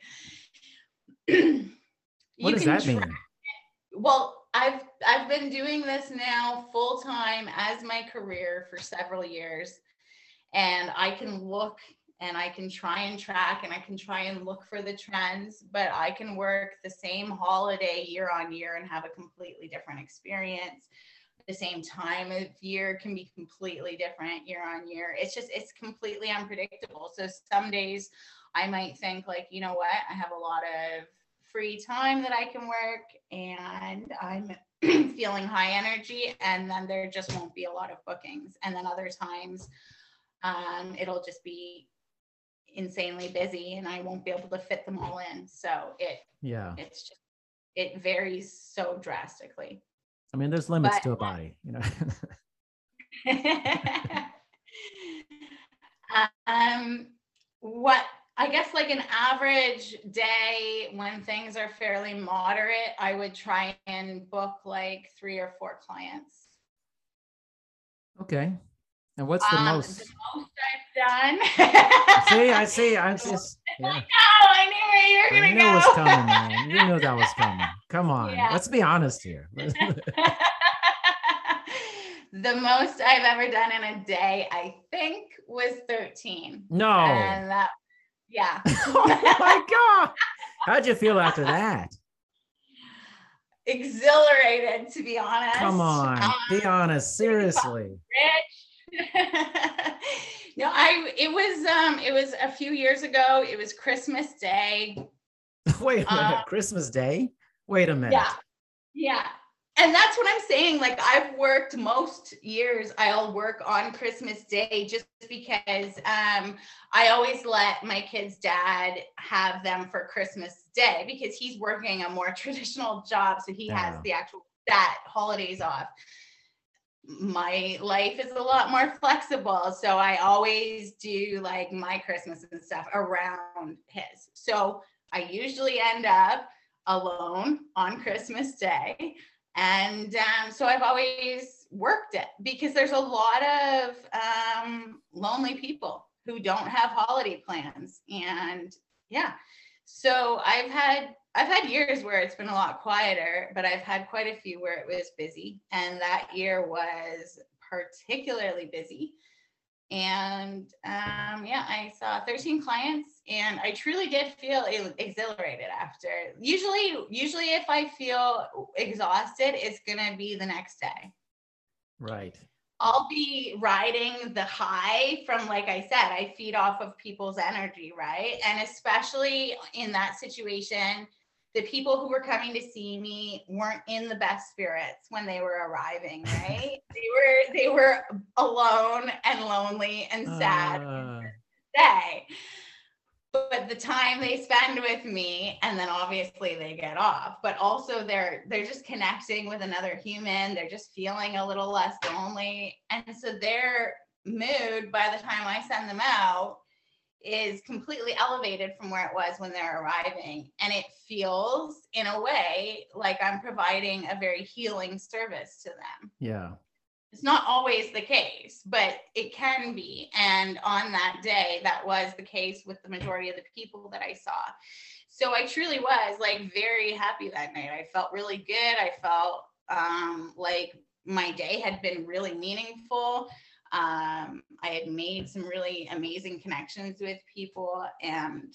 what does that mean? Well, I've been doing this now full time as my career for several years, and I can look and I can try and track and I can try and look for the trends, but I can work the same holiday year on year and have a completely different experience. The same time of year can be completely different year on year. It's completely unpredictable. So some days I might think like, you know what, I have a lot of free time that I can work and I'm feeling high energy, and then there just won't be a lot of bookings. And then other times it'll just be insanely busy and I won't be able to fit them all in. So it varies so drastically. I mean, there's limits to a body, What I guess like an average day when things are fairly moderate, I would try and book like 3 or 4 clients. Okay. And what's the most? The most I've done. I see. I'm just. Yeah. Like, oh, I knew where you were I gonna knew go. it was coming, man. You knew that was coming. Come on. Yeah. Let's be honest here. The most I've ever done in a day, I think, was 13. No. And that, yeah. Oh my God. How'd you feel after that? Exhilarated, to be honest. Come on. Be honest. Seriously. Rich. No, it was a few years ago. It was Christmas Day. Wait a minute. Christmas Day? Wait a minute. Yeah. And that's what I'm saying. Like, I've worked most years, I'll work on Christmas Day just because I always let my kid's dad have them for Christmas Day because he's working a more traditional job. So he has the actual that holidays off. My life is a lot more flexible. So I always do like my Christmas and stuff around his. So I usually end up alone on Christmas Day. And so I've always worked it because there's a lot of lonely people who don't have holiday plans. And yeah, so I've had years where it's been a lot quieter, but I've had quite a few where it was busy. And that year was particularly busy. And I saw 13 clients and I truly did feel exhilarated after. Usually if I feel exhausted, it's going to be the next day. Right. I'll be riding the high from, like I said, I feed off of people's energy, right? And especially in that situation, the people who were coming to see me weren't in the best spirits when they were arriving, right? they were alone and lonely and sad day. But the time they spend with me, and then obviously they get off, but also they're just connecting with another human. They're just feeling a little less lonely. And so their mood by the time I send them out is completely elevated from where it was when they're arriving. And it feels in a way like I'm providing a very healing service to them. Yeah. It's not always the case, but it can be. And on that day, that was the case with the majority of the people that I saw. So I truly was like very happy that night. I felt really good. I felt like my day had been really meaningful. I had made some really amazing connections with people and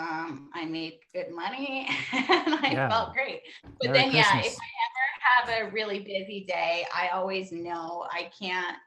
I made good money and I felt great. But Merry then, Christmas. if I ever have a really busy day, I always know I can't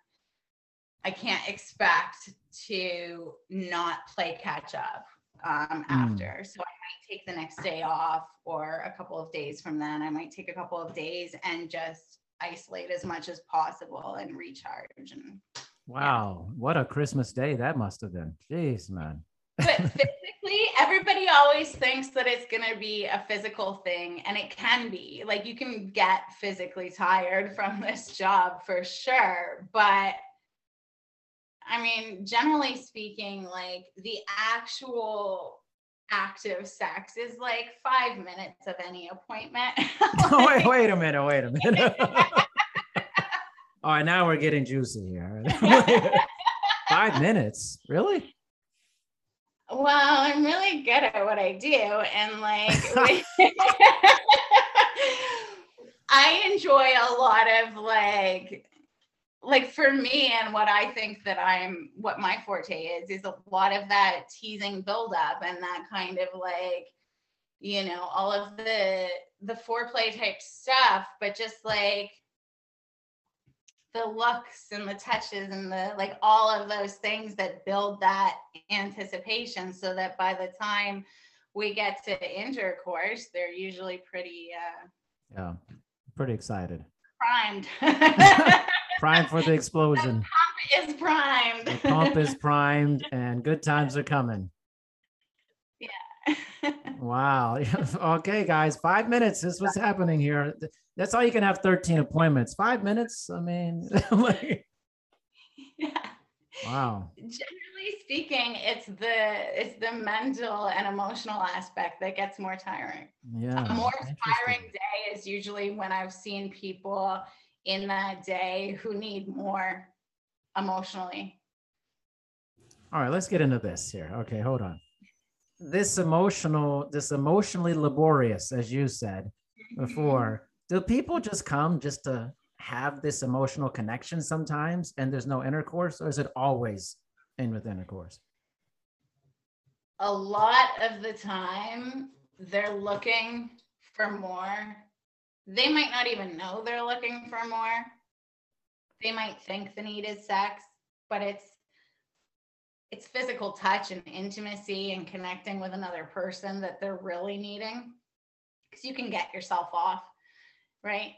expect to not play catch up after. So I might take the next day off or a couple of days from then. I might take a couple of days and just isolate as much as possible and recharge. And wow, what a Christmas day that must have been. Jeez, man. But physically, everybody always thinks that it's going to be a physical thing, and it can be. Like, you can get physically tired from this job for sure. But I mean, generally speaking, like the actual active sex is like 5 minutes of any appointment. Wait a minute. All right, now we're getting juicy here. 5 minutes, really? Well, I'm really good at what I do. And like, I enjoy a lot of like for me and what I think that what my forte is a lot of that teasing buildup and that kind of like, you know, all of the foreplay type stuff, but just like the looks and the touches and the like all of those things that build that anticipation so that by the time we get to intercourse, they're usually pretty excited. Primed. Primed for the explosion. The pump is primed. The pump is primed and good times are coming. Yeah. Wow. Okay, guys, 5 minutes. This is what's happening here. That's all you can have 13 appointments. 5 minutes. I mean, yeah. Wow. Generally speaking, it's the mental and emotional aspect that gets more tiring. Yeah. A more tiring day is usually when I've seen people in that day who need more emotionally. All right, let's get into this here. Okay, hold on. This emotionally laborious, as you said before, do people just come just to have this emotional connection sometimes and there's no intercourse, or is it always in with intercourse? A lot of the time, they're looking for more. They might not even know they're looking for more. They might think the need is sex, but it's physical touch and intimacy and connecting with another person that they're really needing, because you can get yourself off, right?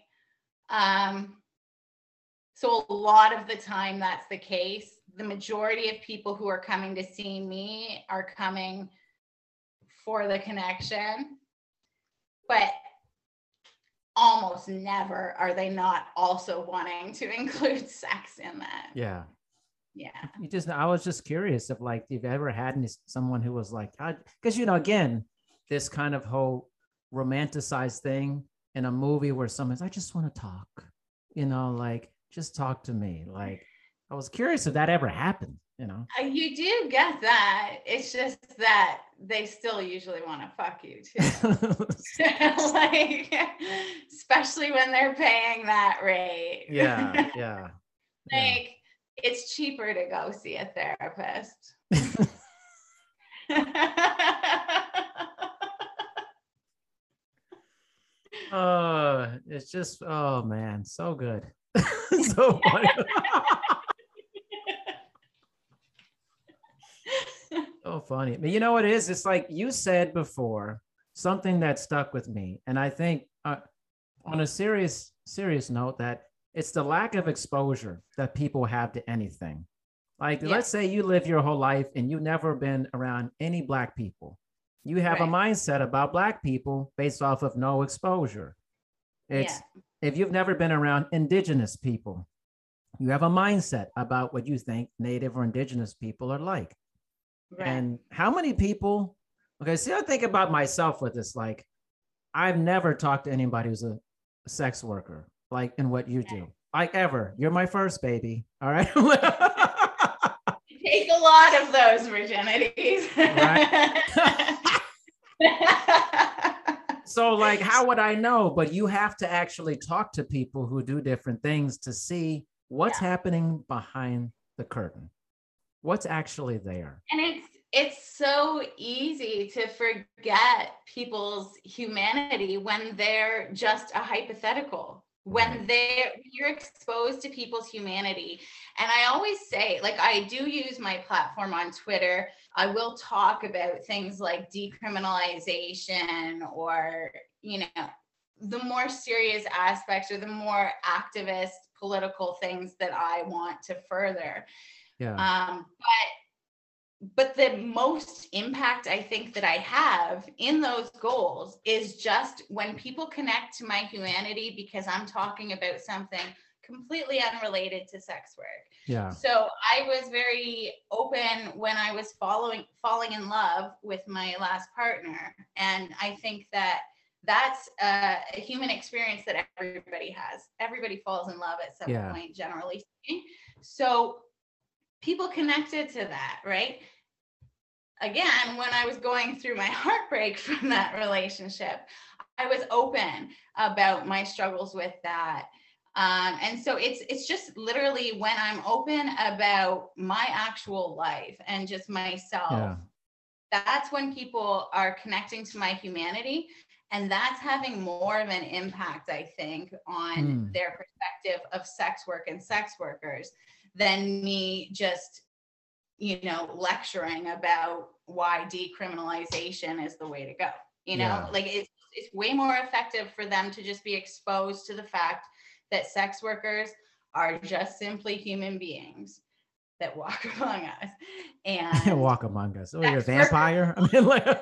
So a lot of the time that's the case. The majority of people who are coming to see me are coming for the connection, but almost never are they not also wanting to include sex in that. Yeah. Yeah. I was just curious if like, you've ever had someone who was like, because, again, this kind of whole romanticized thing in a movie where someone's, I just want to talk, like, just talk to me. Like, I was curious if that ever happened, You do get that. It's just that they still usually want to fuck you too. Like, especially when they're paying that rate. Yeah. Like, it's cheaper to go see a therapist. It's just, oh man, so good. So funny. So funny. But you know what it is? It's like you said before, something that stuck with me. And I think on a serious note, that it's the lack of exposure that people have to anything. Like, let's say you live your whole life and you've never been around any Black people. You have a mindset about Black people based off of no exposure. If you've never been around Indigenous people, you have a mindset about what you think Native or Indigenous people are like. Right. And how many people, I think about myself with this, like, I've never talked to anybody who's a sex worker, like in what you do, like ever. You're my first, baby. All right. Take a lot of those virginities. Right. So like, how would I know? But you have to actually talk to people who do different things to see what's happening behind the curtain. What's actually there. And it's so easy to forget people's humanity when they're just a hypothetical, when you're exposed to people's humanity. And I always say, like, I do use my platform on Twitter. I will talk about things like decriminalization or, the more serious aspects or the more activist political things that I want to further. Yeah. But the most impact I think that I have in those goals is just when people connect to my humanity, because I'm talking about something completely unrelated to sex work. Yeah. So I was very open when I was falling in love with my last partner. And I think that that's a human experience that everybody has. Everybody falls in love at some point, generally speaking. So people connected to that, right? Again, when I was going through my heartbreak from that relationship, I was open about my struggles with that. And so it's just literally when I'm open about my actual life and just myself, that's when people are connecting to my humanity. And that's having more of an impact, I think, on their perspective of sex work and sex workers than me just, lecturing about why decriminalization is the way to go. Like it's way more effective for them to just be exposed to the fact that sex workers are just simply human beings that walk among us. And walk among us. Oh, you're a vampire? I mean, like,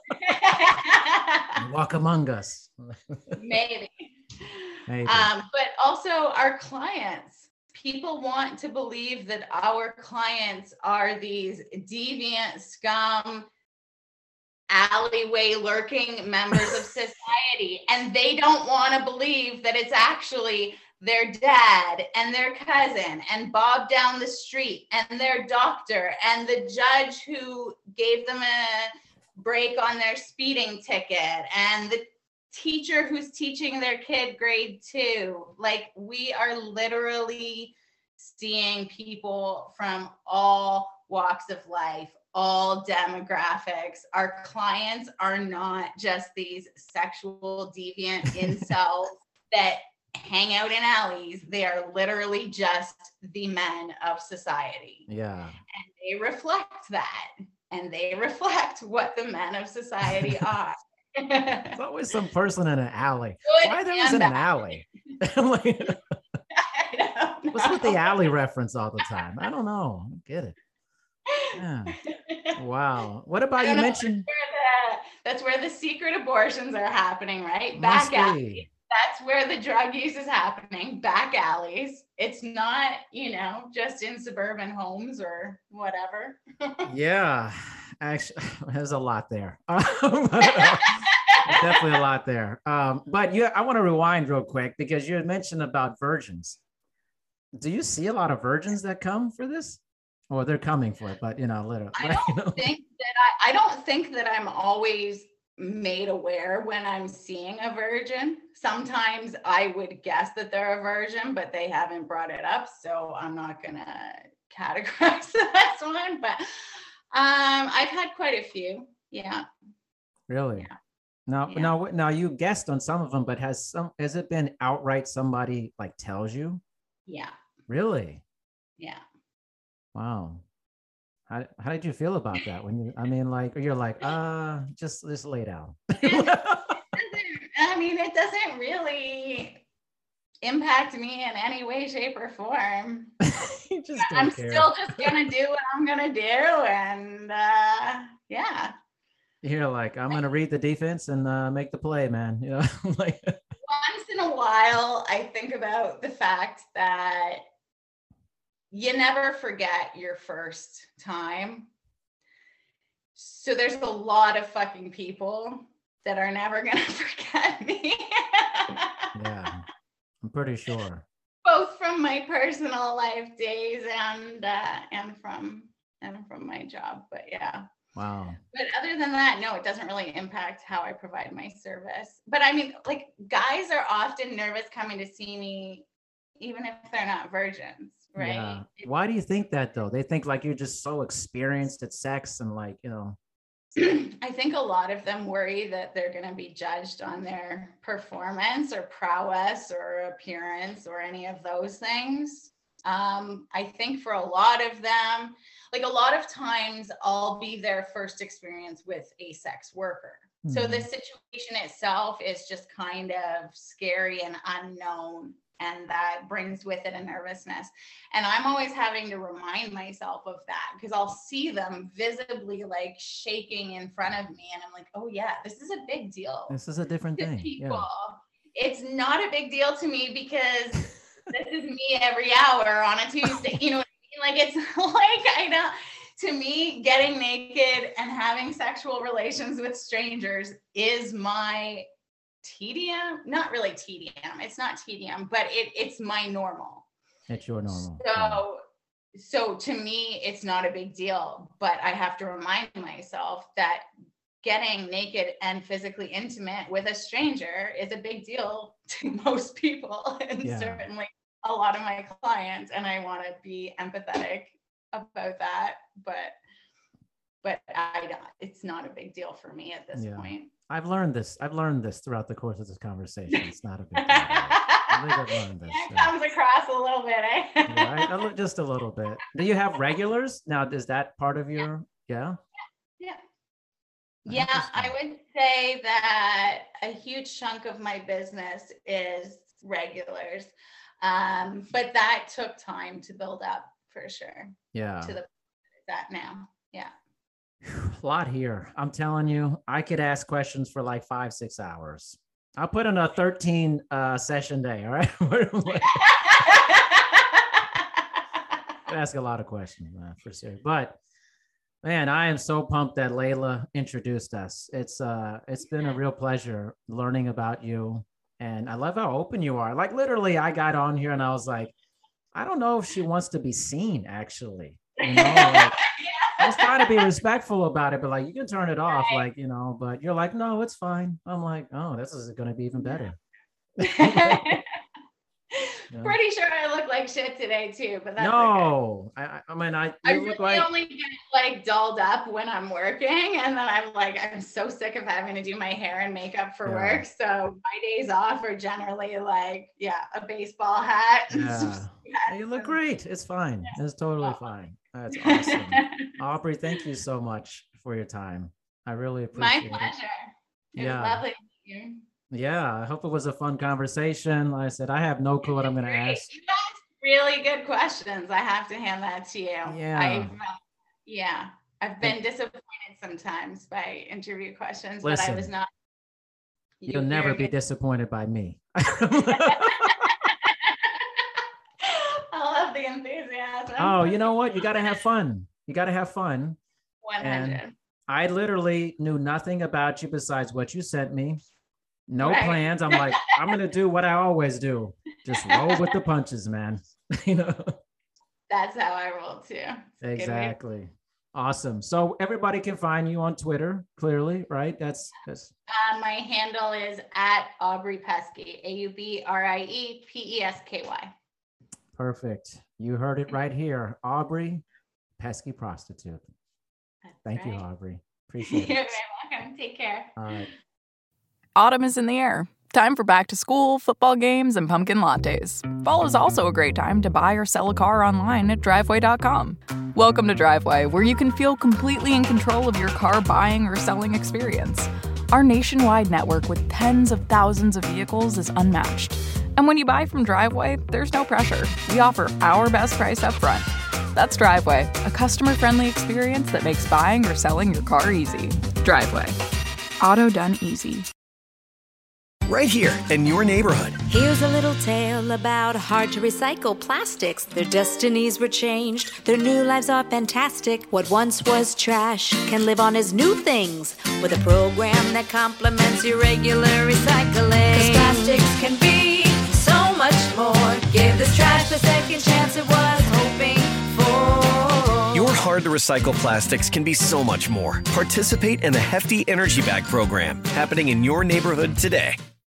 walk among us. Maybe. But also our clients. People want to believe that our clients are these deviant scum, alleyway lurking members of society, and they don't want to believe that it's actually their dad and their cousin and Bob down the street and their doctor and the judge who gave them a break on their speeding ticket and the teacher who's teaching their kid grade 2. Like, we are literally seeing people from all walks of life, all demographics. Our clients are not just these sexual deviant incels that hang out in alleys. They are literally just the men of society. Yeah. And they reflect that. And they reflect what the men of society are. There's always some person in an alley. Good Why there was in an alley? Like, what's with the alley reference all the time? I don't know. I don't get it. Yeah. Wow. What about, you mentioned that's where the secret abortions are happening, right? Back alleys. That's where the drug use is happening. Back alleys. It's not, just in suburban homes or whatever. Yeah. Actually, there's a lot there. Definitely a lot there. But I want to rewind real quick because you had mentioned about virgins. Do you see a lot of virgins that come for this? Or they're coming for it, but literally. I don't think that I'm always made aware when I'm seeing a virgin. Sometimes I would guess that they're a virgin, but they haven't brought it up, so I'm not gonna categorize this one. But I've had quite a few. Yeah. Really? Yeah. Now you guessed on some of them, but has it been outright somebody like tells you? Yeah. Really? Yeah. Wow. How did you feel about that when you're like, just lay down? It doesn't really impact me in any way, shape, or form. I'm still just gonna do what I'm gonna do, and yeah. You're like, I'm gonna read the defense and make the play, man. Like once in a while, I think about the fact that you never forget your first time. So there's a lot of fucking people that are never gonna forget me. Yeah, I'm pretty sure. Both from my personal life days and from my job. But yeah. Wow. But other than that, no, it doesn't really impact how I provide my service. But like, guys are often nervous coming to see me, even if they're not virgins, right? Yeah. Why do you think that though? They think like you're just so experienced at sex and like, I think a lot of them worry that they're going to be judged on their performance or prowess or appearance or any of those things. I think for a lot of them, like a lot of times I'll be their first experience with a sex worker. Mm-hmm. So the situation itself is just kind of scary and unknown. And that brings with it a nervousness. And I'm always having to remind myself of that because I'll see them visibly like shaking in front of me. And I'm like, oh yeah, this is a big deal. This is a different thing. People. Yeah. It's not a big deal to me because this is me every hour on a Tuesday. You know what I mean? Like, it's like, to me, getting naked and having sexual relations with strangers is my tedium. Not really tedium. It's not tedium, but it's my normal. It's your normal. So to me, it's not a big deal, but I have to remind myself that getting naked and physically intimate with a stranger is a big deal to most people, and certainly a lot of my clients. And I want to be empathetic about that, but it's not a big deal for me at this point. I've learned this throughout the course of this conversation. It's not a big deal. I think I've learned this. It comes across a little bit, eh? Yeah, just a little bit. Do you have regulars now? Is that part of your? Yeah. Yeah, I would say that a huge chunk of my business is regulars, but that took time to build up for sure. Yeah. To that now. Yeah. A lot here. I'm telling you, I could ask questions for like 5-6 hours. I'll put in a 13 session day. All right. I ask a lot of questions, for sure. But man, I am so pumped that Layla introduced us. It's been a real pleasure learning about you, And I love how open you are. Like literally, I got on here and I was like, I don't know if she wants to be seen, actually. You know, like, I was trying to be respectful about it, but like, you can turn it off, like, you know, but you're like, no, it's fine. I'm like, oh, this is going to be even better. Yeah. Pretty sure I look like shit today too, but that's no. Okay. I mean, I really look like... only get like dolled up when I'm working, and then I'm so sick of having to do my hair and makeup for work. So my days off are generally like, a baseball hat. Yeah. You look great. It's fine. It's totally fine. That's awesome. Aubrey, thank you so much for your time. I really appreciate it. My pleasure. It was lovely to meet you. Yeah, I hope it was a fun conversation. Like I said, I have no clue what I'm going to ask. You asked really good questions. I have to hand that to you. Yeah. I've been disappointed sometimes by interview questions, Listen, but I was not. You'll never be disappointed by me. I love the enthusiasm. Oh, you know what? You got to have fun. 100. And I literally knew nothing about you besides what you sent me. No plans. I'm like, I'm going to do what I always do. Just roll with the punches, man. You know? That's how I roll too. Exactly. Awesome. So everybody can find you on Twitter, clearly, right? That's my handle is at Aubrey Pesky, AubriePesky. Perfect. You heard it right here. Aubrey Pesky Prostitute. Thank you, right. Aubrey. Appreciate it. You're very welcome. Take care. All right. Autumn is in the air. Time for back to school, football games, and pumpkin lattes. Fall is also a great time to buy or sell a car online at Driveway.com. Welcome to Driveway, where you can feel completely in control of your car buying or selling experience. Our nationwide network with tens of thousands of vehicles is unmatched. And when you buy from Driveway, there's no pressure. We offer our best price up front. That's Driveway, a customer-friendly experience that makes buying or selling your car easy. Driveway. Auto done easy. Right here in your neighborhood. Here's a little tale about hard-to-recycle plastics. Their destinies were changed. Their new lives are fantastic. What once was trash can live on as new things with a program that complements your regular recycling. 'Cause plastics can be so much more. Give this trash the second chance it was hoping for. Your hard-to-recycle plastics can be so much more. Participate in the Hefty Energy Bag program happening in your neighborhood today.